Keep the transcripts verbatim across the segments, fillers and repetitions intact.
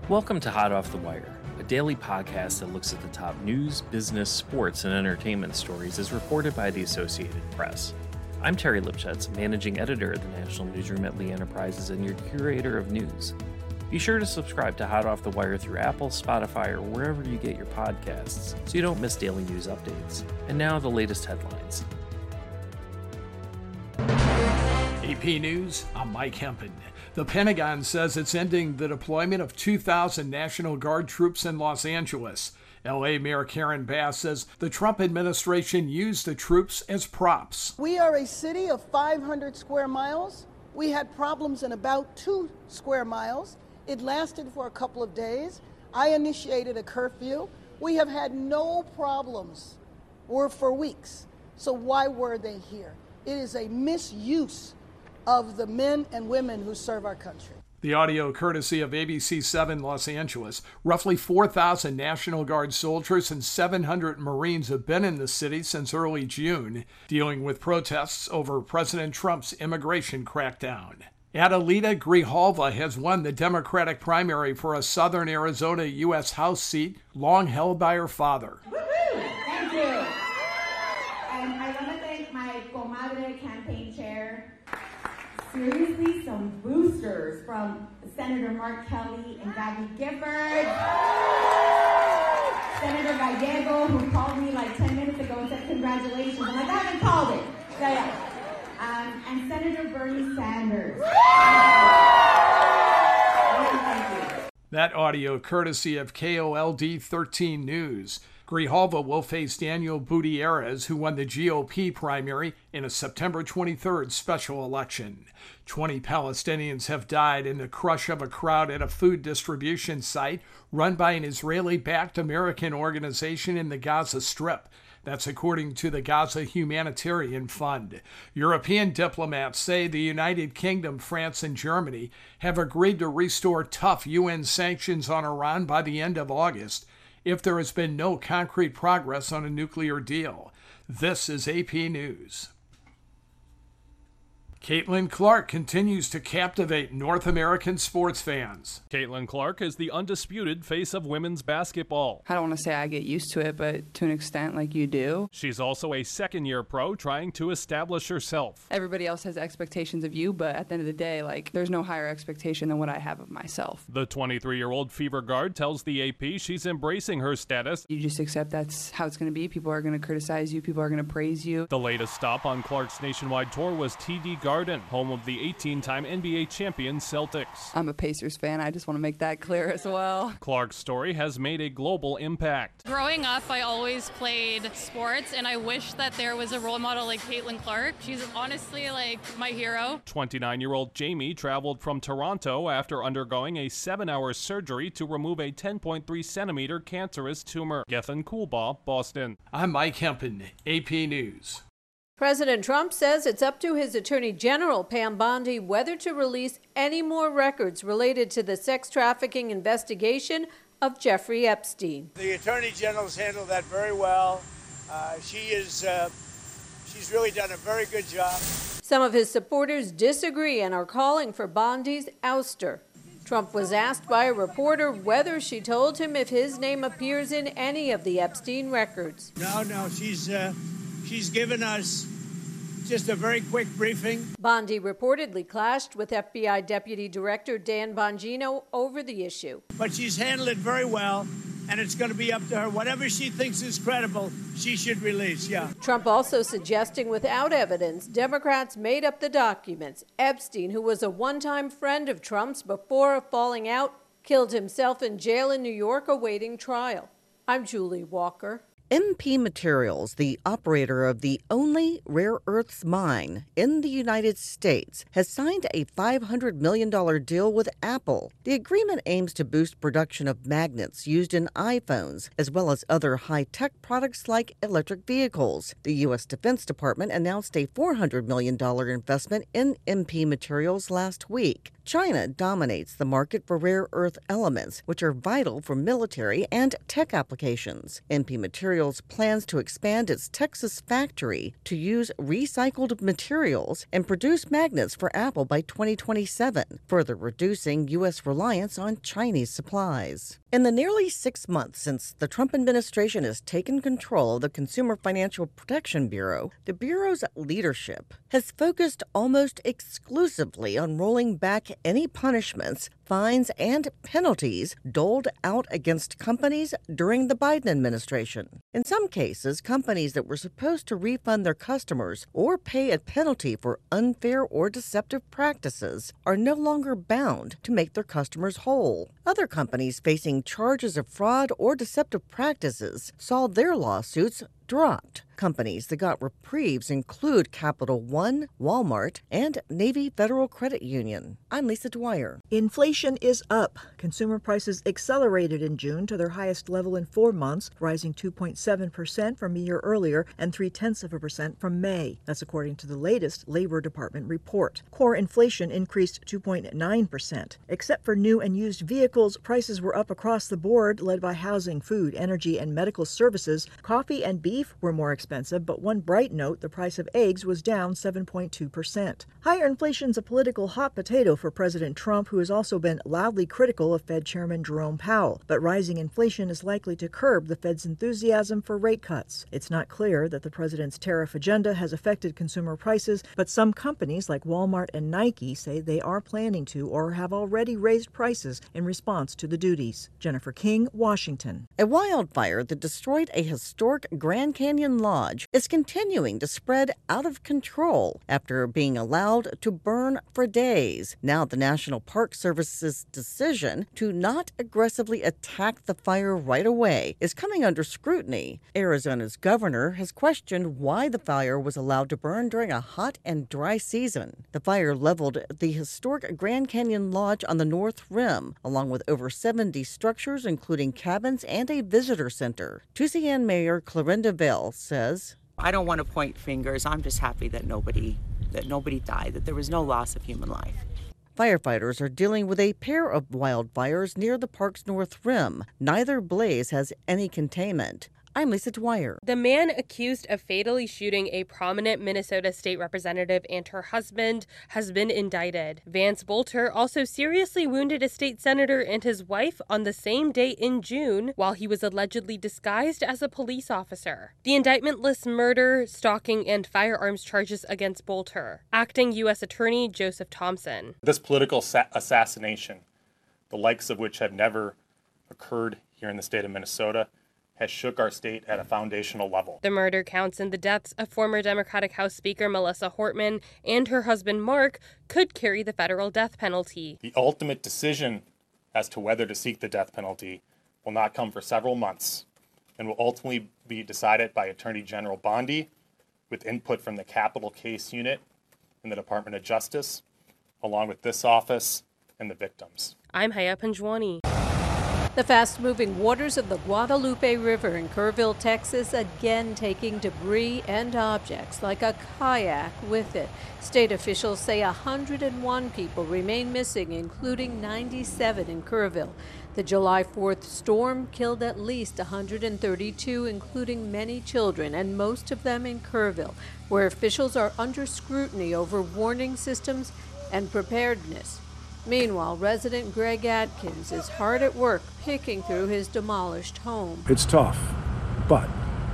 Welcome to Hot Off the Wire, a daily podcast that looks at the top news, business, sports, and entertainment stories as reported by the Associated Press. I'm Terry Lipschutz, managing editor at the National Newsroom at Lee Enterprises and your curator of news. Be sure to subscribe to Hot Off the Wire through Apple, Spotify, or wherever you get your podcasts so you don't miss daily news updates. And now the latest headlines. A P News, I'm Mike Hempen. The Pentagon says it's ending the deployment of two thousand National Guard troops in Los Angeles. L A Mayor Karen Bass says the Trump administration used the troops as props. We are a city of five hundred square miles. We had problems in about two square miles. It lasted for a couple of days. I initiated a curfew. We have had no problems or for weeks. So why were they here? It is a misuse of the men and women who serve our country. The audio courtesy of A B C seven Los Angeles. Roughly four thousand National Guard soldiers and seven hundred Marines have been in the city since early June, dealing with protests over President Trump's immigration crackdown. Adelita Grijalva has won the Democratic primary for a southern Arizona U S House seat long held by her father. Woo-hoo! Thank you. And I want to thank my comadre campaign chair. Seriously, some boosters from Senator Mark Kelly and Gabby Gifford. Senator Gallego, who called me like ten minutes ago and said congratulations. I'm like, I haven't called it. So, yeah. Um, and Senator Bernie Sanders. That audio courtesy of K O L D thirteen News. Grijalva will face Daniel Gutierrez, who won the G O P primary in a September twenty-third special election. twenty Palestinians have died in the crush of a crowd at a food distribution site run by an Israeli-backed American organization in the Gaza Strip. That's according to the Gaza Humanitarian Fund. European diplomats say the United Kingdom, France, and Germany have agreed to restore tough U N sanctions on Iran by the end of August if there has been no concrete progress on a nuclear deal. This is A P News. Caitlin Clark continues to captivate North American sports fans. Caitlin Clark is the undisputed face of women's basketball. I don't want to say I get used to it, but to an extent, like you do. She's also a second-year pro trying to establish herself. Everybody else has expectations of you, but at the end of the day, like, there's no higher expectation than what I have of myself. The twenty-three-year-old Fever guard tells the A P she's embracing her status. You just accept that's how it's going to be. People are going to criticize you. People are going to praise you. The latest stop on Clark's nationwide tour was T D Garden, home of the eighteen-time N B A champion Celtics. I'm a Pacers fan. I just want to make that clear as well. Clark's story has made a global impact. Growing up, I always played sports, and I wish that there was a role model like Caitlin Clark. She's honestly like my hero. twenty-nine-year-old Jamie traveled from Toronto after undergoing a seven-hour surgery to remove a ten point three centimeter cancerous tumor. Gethin Coolbaugh, Boston. I'm Mike Hempen, A P News. President Trump says it's up to his Attorney General, Pam Bondi, whether to release any more records related to the sex trafficking investigation of Jeffrey Epstein. The Attorney General's handled that very well. Uh, she is, uh, she's really done a very good job. Some of his supporters disagree and are calling for Bondi's ouster. Trump was asked by a reporter whether she told him if his name appears in any of the Epstein records. No, no, she's... Uh, She's given us just a very quick briefing. Bondi reportedly clashed with F B I Deputy Director Dan Bongino over the issue. But she's handled it very well, and it's going to be up to her. Whatever she thinks is credible, she should release, yeah. Trump also suggesting without evidence, Democrats made up the documents. Epstein, who was a one-time friend of Trump's before a falling out, killed himself in jail in New York awaiting trial. I'm Julie Walker. M P Materials, the operator of the only rare earths mine in the United States, has signed a five hundred million dollars deal with Apple. The agreement aims to boost production of magnets used in iPhones, as well as other high-tech products like electric vehicles. The U S Defense Department announced a four hundred million dollars investment in M P Materials last week. China dominates the market for rare earth elements, which are vital for military and tech applications. M P Materials plans to expand its Texas factory to use recycled materials and produce magnets for Apple by twenty twenty-seven, further reducing U S reliance on Chinese supplies. In the nearly six months since the Trump administration has taken control of the Consumer Financial Protection Bureau, the Bureau's leadership has focused almost exclusively on rolling back any punishments, fines, and penalties doled out against companies during the Biden administration. In some cases, companies that were supposed to refund their customers or pay a penalty for unfair or deceptive practices are no longer bound to make their customers whole. Other companies facing charges of fraud or deceptive practices saw their lawsuits dropped. Companies that got reprieves include Capital One, Walmart, and Navy Federal Credit Union. I'm Lisa Dwyer. Inflation is up. Consumer prices accelerated in June to their highest level in four months, rising two point seven percent from a year earlier and three-tenths of a percent from May. That's according to the latest Labor Department report. Core inflation increased two point nine percent. Except for new and used vehicles, prices were up across the board, led by housing, food, energy, and medical services. Coffee and beef were more expensive. Expensive, but one bright note, the price of eggs was down seven point two percent. Higher inflation's a political hot potato for President Trump, who has also been loudly critical of Fed Chairman Jerome Powell. But rising inflation is likely to curb the Fed's enthusiasm for rate cuts. It's not clear that the president's tariff agenda has affected consumer prices, but some companies like Walmart and Nike say they are planning to or have already raised prices in response to the duties. Jennifer King, Washington. A wildfire that destroyed a historic Grand Canyon lodge is continuing to spread out of control after being allowed to burn for days. Now the National Park Service's decision to not aggressively attack the fire right away is coming under scrutiny. Arizona's governor has questioned why the fire was allowed to burn during a hot and dry season. The fire leveled the historic Grand Canyon Lodge on the North Rim, along with over seventy structures, including cabins and a visitor center. Tusayan Mayor Clarinda Vale says, I don't want to point fingers. I'm just happy that nobody that nobody died, that there was no loss of human life. Firefighters are dealing with a pair of wildfires near the park's North Rim. Neither blaze has any containment. I'm Lisa Dwyer. The man accused of fatally shooting a prominent Minnesota state representative and her husband has been indicted. Vance Bolter also seriously wounded a state senator and his wife on the same day in June while he was allegedly disguised as a police officer. The indictment lists murder, stalking, and firearms charges against Bolter. Acting U S Attorney Joseph Thompson. This political sa- assassination, the likes of which have never occurred here in the state of Minnesota, has shook our state at a foundational level. The murder counts and the deaths of former Democratic House Speaker Melissa Hortman and her husband Mark could carry the federal death penalty. The ultimate decision as to whether to seek the death penalty will not come for several months and will ultimately be decided by Attorney General Bondi with input from the Capital Case Unit in the Department of Justice, along with this office and the victims. I'm Haya Panjwani. The fast-moving waters of the Guadalupe River in Kerrville, Texas, again taking debris and objects like a kayak with it. State officials say one hundred one people remain missing, including ninety-seven in Kerrville. The July fourth storm killed at least one hundred thirty-two, including many children, and most of them in Kerrville, where officials are under scrutiny over warning systems and preparedness. Meanwhile, resident Greg Atkins is hard at work picking through his demolished home. It's tough, but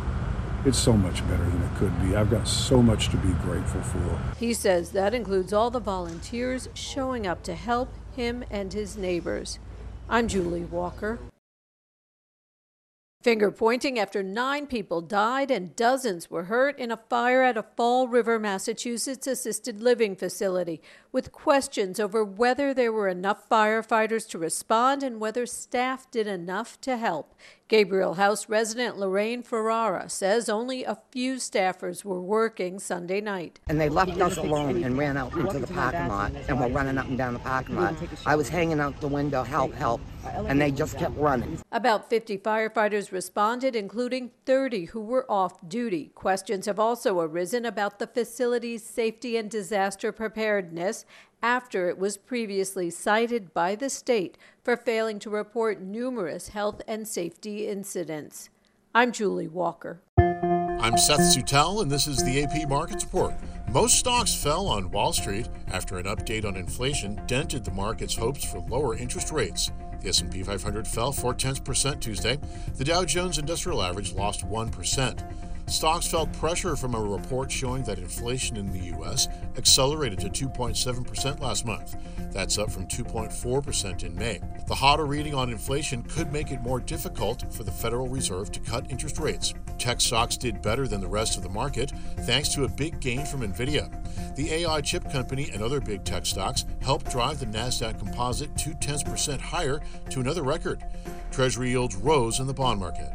it's so much better than it could be. I've got so much to be grateful for. He says that includes all the volunteers showing up to help him and his neighbors. I'm Julie Walker. Finger pointing after nine people died and dozens were hurt in a fire at a Fall River, Massachusetts assisted living facility, with questions over whether there were enough firefighters to respond and whether staff did enough to help. Gabriel House resident Lorraine Ferrara says only a few staffers were working Sunday night. And they left us alone and ran out into the parking lot and were running up and down the parking lot. I was hanging out the window, help, help, and they just kept running. About fifty firefighters responded, including thirty who were off duty. Questions have also arisen about the facility's safety and disaster preparedness. Paris after it was previously cited by the state for failing to report numerous health and safety incidents. I'm Julie Walker. I'm Seth Sutel, and this is the A P Markets Report. Most stocks fell on Wall Street after an update on inflation dented the market's hopes for lower interest rates. The S and P five hundred fell four tenths percent Tuesday. The Dow Jones Industrial Average lost one percent. Stocks felt pressure from a report showing that inflation in the U S accelerated to two point seven percent last month. That's up from two point four percent in May. The hotter reading on inflation could make it more difficult for the Federal Reserve to cut interest rates. Tech stocks did better than the rest of the market thanks to a big gain from Nvidia. The A I chip company and other big tech stocks helped drive the Nasdaq Composite two tenths percent higher to another record. Treasury yields rose in the bond market.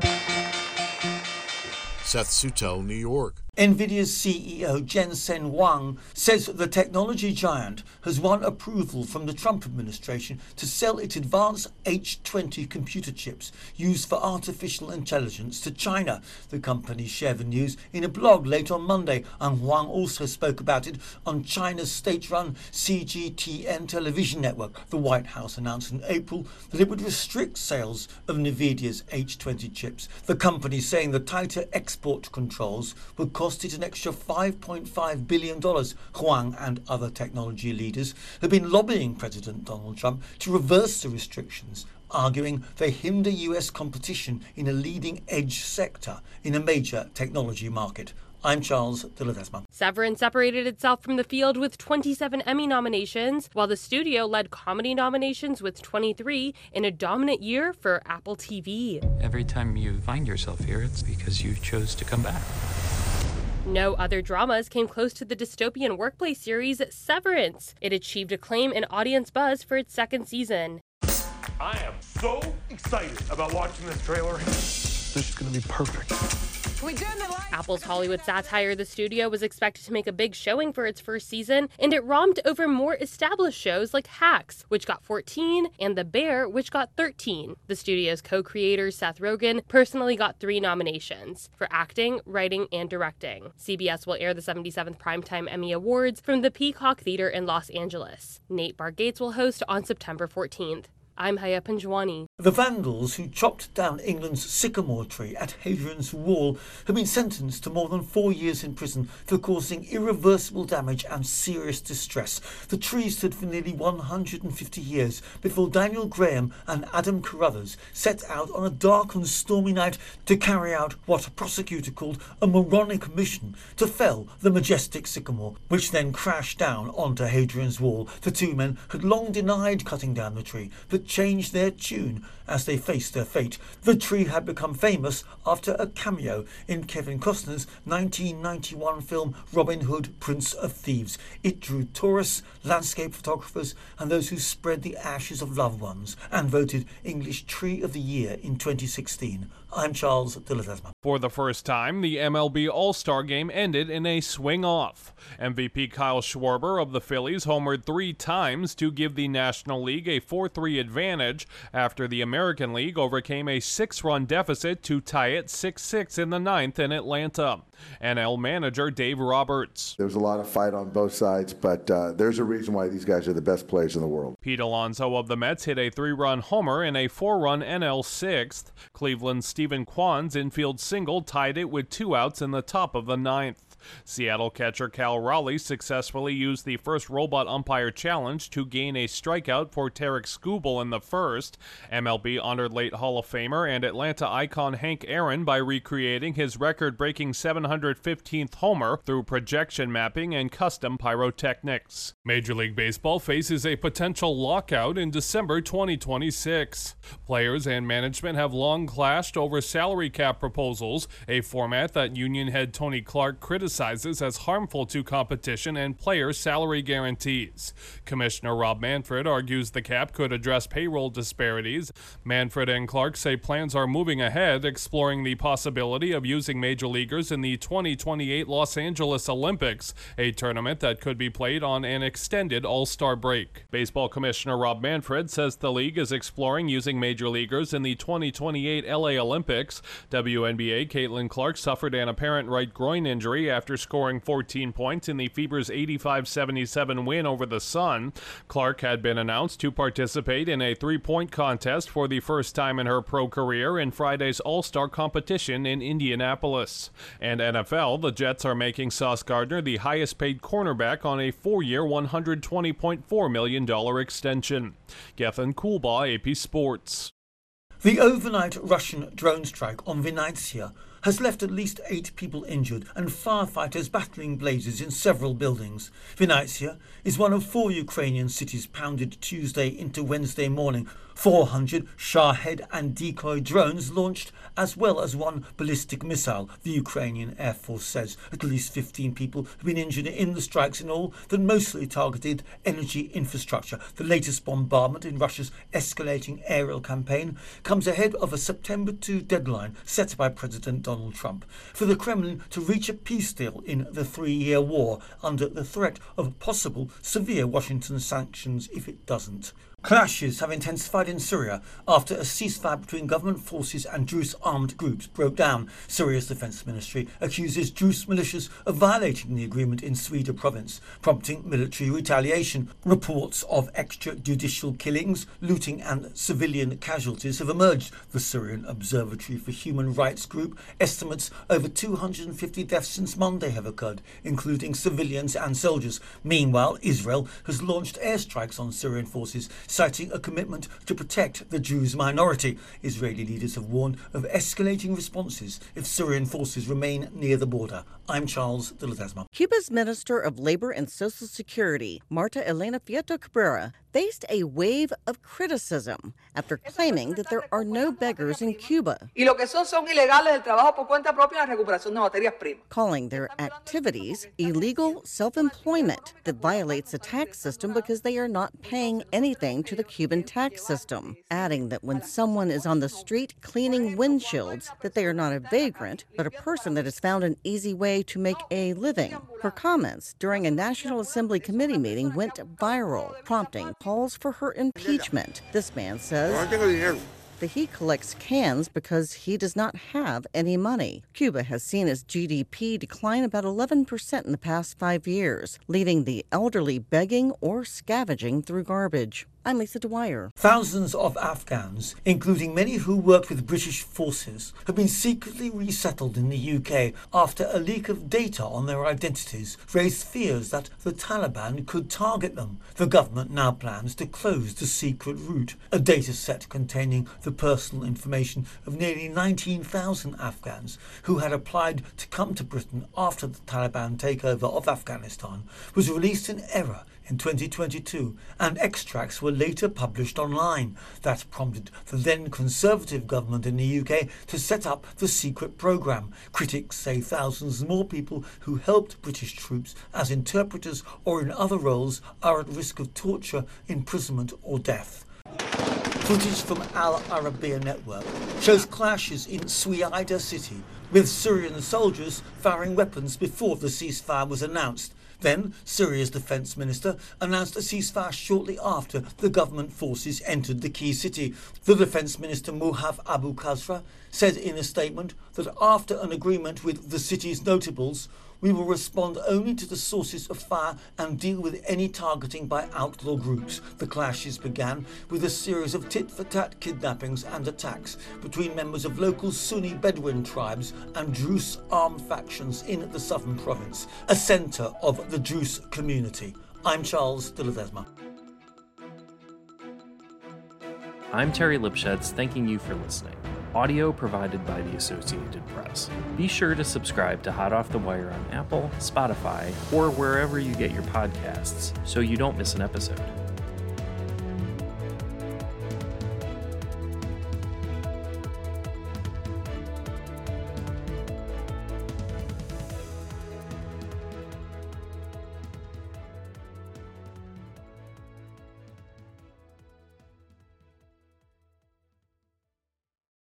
Seth Sutel, New York. NVIDIA's C E O Jensen Huang says the technology giant has won approval from the Trump administration to sell its advanced H twenty computer chips used for artificial intelligence to China. The company shared the news in a blog late on Monday, and Huang also spoke about it on China's state-run C G T N television network. The White House announced in April that it would restrict sales of NVIDIA's H twenty chips. The company saying the tighter export controls would cost it an extra five point five billion dollars. Huang and other technology leaders have been lobbying President Donald Trump to reverse the restrictions, arguing they hinder U S competition in a leading-edge sector in a major technology market. I'm Charles de Ledesma. Severance separated itself from the field with twenty-seven Emmy nominations, while the studio led comedy nominations with twenty-three in a dominant year for Apple T V. Every time you find yourself here, it's because you chose to come back. No other dramas came close to the dystopian workplace series Severance. It achieved acclaim and audience buzz for its second season. I am so excited about watching this trailer. This is going to be perfect. We did the Apple's Hollywood satire The Studio was expected to make a big showing for its first season, and it romped over more established shows like Hacks, which got fourteen, and The Bear, which got thirteen. The studio's co-creator, Seth Rogen, personally got three nominations for acting, writing, and directing. C B S will air the seventy-seventh Primetime Emmy Awards from the Peacock Theater in Los Angeles. Nate Bargatze will host on September fourteenth. I'm Haya Panjwani. The vandals who chopped down England's sycamore tree at Hadrian's Wall have been sentenced to more than four years in prison for causing irreversible damage and serious distress. The tree stood for nearly one hundred fifty years before Daniel Graham and Adam Carruthers set out on a dark and stormy night to carry out what a prosecutor called a moronic mission to fell the majestic sycamore, which then crashed down onto Hadrian's Wall. The two men had long denied cutting down the tree, but changed their tune as they faced their fate. The tree had become famous after a cameo in Kevin Costner's nineteen ninety-one film Robin Hood, Prince of Thieves. It drew tourists, landscape photographers, and those who spread the ashes of loved ones, and voted English Tree of the Year in twenty sixteen. I'm Charles de Ledesma. For the first time, the M L B All-Star Game ended in a swing-off. M V P Kyle Schwarber of the Phillies homered three times to give the National League a four three advantage after the American League overcame a six-run deficit to tie it six six in the ninth in Atlanta. N L manager Dave Roberts. There was a lot of fight on both sides, but uh, there's a reason why these guys are the best players in the world. Pete Alonso of the Mets hit a three-run homer in a four-run N L sixth. Cleveland's Stephen Kwan's infield single tied it with two outs in the top of the ninth. Seattle catcher Cal Raleigh successfully used the first robot umpire challenge to gain a strikeout for Tarek Skubal in the first. M L B honored late Hall of Famer and Atlanta icon Hank Aaron by recreating his record-breaking seven hundred fifteenth homer through projection mapping and custom pyrotechnics. Major League Baseball faces a potential lockout in December twenty twenty-six. Players and management have long clashed over salary cap proposals, a format that union head Tony Clark criticized as harmful to competition and player salary guarantees. Commissioner Rob Manfred argues the cap could address payroll disparities. Manfred and Clark say plans are moving ahead, exploring the possibility of using major leaguers in the twenty twenty-eight Los Angeles Olympics, a tournament that could be played on an extended All-Star break. Baseball Commissioner Rob Manfred says the league is exploring using major leaguers in the twenty twenty-eight L A Olympics. W N B A Caitlin Clark suffered an apparent right groin injury after after scoring fourteen points in the Fever's eighty-five seventy-seven win over the Sun. Clark had been announced to participate in a three-point contest for the first time in her pro career in Friday's All-Star competition in Indianapolis. And N F L, the Jets are making Sauce Gardner the highest-paid cornerback on a four-year, one hundred twenty point four million dollars extension. Gethin Coolbaugh, A P Sports. The overnight Russian drone strike on Vinnytsia has left at least eight people injured and firefighters battling blazes in several buildings. Vinnytsia is one of four Ukrainian cities pounded Tuesday into Wednesday morning. four hundred Shahed and decoy drones launched, as well as one ballistic missile, the Ukrainian Air Force says. At least fifteen people have been injured in the strikes in all that mostly targeted energy infrastructure. The latest bombardment in Russia's escalating aerial campaign comes ahead of a September second deadline set by President Donald Trump for the Kremlin to reach a peace deal in the three-year war under the threat of possible severe Washington sanctions if it doesn't. Clashes have intensified in Syria after a ceasefire between government forces and Druze armed groups broke down. Syria's defense ministry accuses Druze militias of violating the agreement in Sweden province, prompting military retaliation. Reports of extrajudicial killings, looting and civilian casualties have emerged. The Syrian Observatory for Human Rights Group estimates over two hundred fifty deaths since Monday have occurred, including civilians and soldiers. Meanwhile, Israel has launched airstrikes on Syrian forces, citing a commitment to protect the Druze minority. Israeli leaders have warned of escalating responses if Syrian forces remain near the border. I'm Charles de Ledesma. Cuba's Minister of Labor and Social Security, Marta Elena Prieto Cabrera, faced a wave of criticism after claiming that there are no beggars in Cuba, calling their activities illegal self-employment that violates the tax system because they are not paying anything to the Cuban tax system, adding that when someone is on the street cleaning windshields, that they are not a vagrant, but a person that has found an easy way to make a living. Her comments during a National Assembly committee meeting went viral, prompting calls for her impeachment. This man says that he collects cans because he does not have any money. Cuba has seen its G D P decline about eleven percent in the past five years, leaving the elderly begging or scavenging through garbage. I'm Lisa Dwyer. Thousands of Afghans, including many who worked with British forces, have been secretly resettled in the U K after a leak of data on their identities raised fears that the Taliban could target them. The government now plans to close the secret route, a data set containing the personal information of nearly nineteen thousand Afghans who had applied to come to Britain after the Taliban takeover of Afghanistan was released in error in twenty twenty-two, and extracts were later published online. That prompted the then Conservative government in the U K to set up the secret programme. Critics say thousands more people who helped British troops as interpreters or in other roles are at risk of torture, imprisonment or death. Footage from Al Arabiya Network shows clashes in Suaida city, with Syrian soldiers firing weapons before the ceasefire was announced. Then, Syria's defence minister announced a ceasefire shortly after the government forces entered the key city. The defence minister, Muhaf Abu Khazra, said in a statement that after an agreement with the city's notables, we will respond only to the sources of fire and deal with any targeting by outlaw groups. The clashes began with a series of tit-for-tat kidnappings and attacks between members of local Sunni Bedouin tribes and Druze armed factions in the southern province, a centre of the Druze community. I'm Charles de Ledesma. I'm Terry Lipschutz, thanking you for listening. Audio provided by the Associated Press. Be sure to subscribe to Hot Off the Wire on Apple, Spotify, or wherever you get your podcasts so you don't miss an episode.